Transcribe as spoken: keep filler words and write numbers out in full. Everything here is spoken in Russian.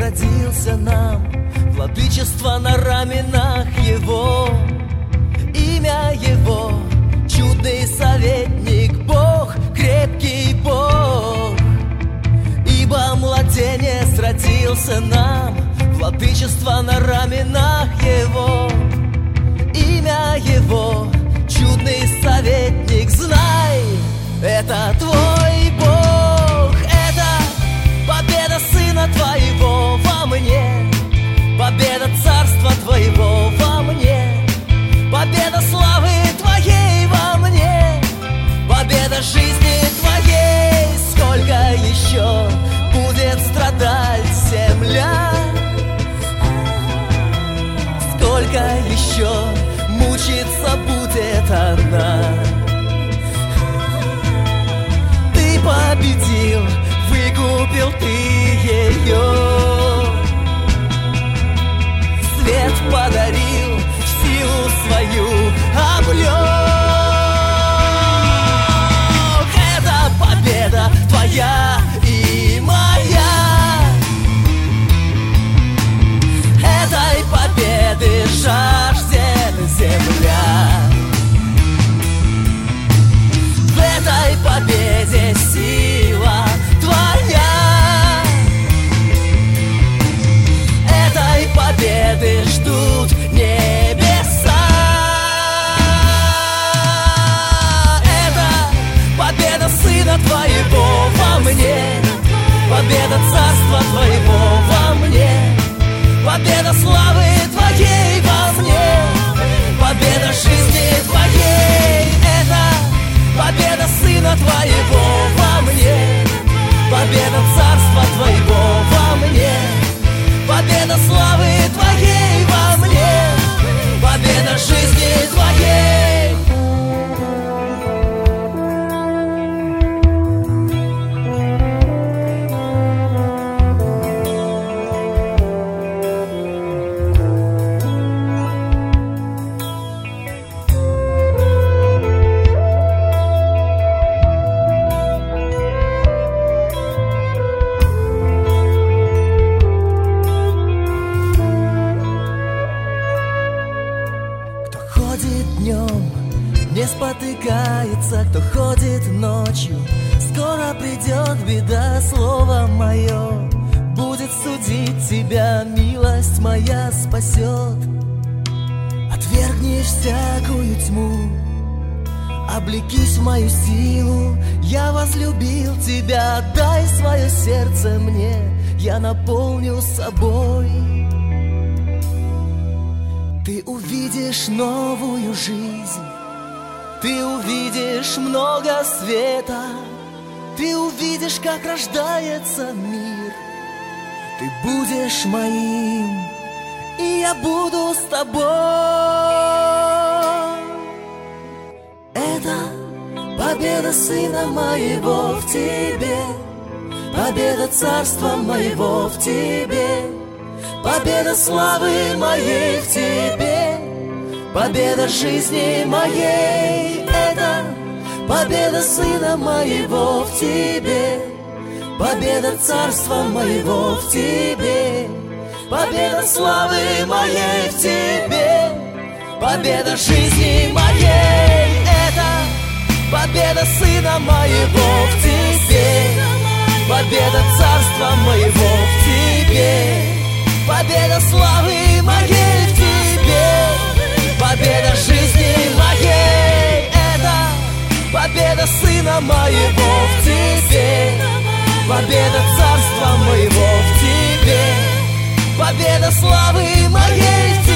родился нам, владычество на раменах Его. Имя Его — чудный советник, Бог, крепкий Бог. Ибо младенец родился нам, владычество на раменах Его. Имя Его — чудный советник. Знай, это Твой Бог, это победа Сына Твоего во мне, победа Царства Твоего во мне, победа славы Твоей во мне, победа жизни Твоей. Сколько еще будет страдать земля, сколько еще мучиться будет она. Ты победил, выкупил Ты ее, свет подарил, силу свою обрек. Это победа Твоя и моя, этой победы жаждет земля. В этой победе сила Твоя, этой победы ждут небеса. Это победа Сына Твоего во мне, победа Царства Твоего во мне, победа славы Твоей во мне, победа жизни Твоей. Это победа Сына Твоего во мне, победа Царства Твоего во мне, победа славы Твоей во мне, победа жизни Твоей. Не спотыкается, кто ходит ночью. Скоро придет беда, слово мое будет судить тебя, милость моя спасет. Отвергнешь всякую тьму, облекись в мою силу. Я возлюбил тебя, дай свое сердце мне, я наполню собой. Ты увидишь новую жизнь, ты увидишь много света, ты увидишь, как рождается мир. Ты будешь моим, и я буду с тобой. Это победа Сына моего в Тебе, победа Царства моего в Тебе, победа славы моей в Тебе, победа жизни моей. Это победа Сына моего в Тебе, победа Царства моего в Тебе, победа славы моей в Тебе, победа жизни моей. Это победа Сына моего в Тебе, победа Царства моего в Тебе, победа славы моей в Тебе, победа жизни моей. Это победа Сына моего в Тебе, победа Царства моего в Тебе, победа славы моей в Тебе.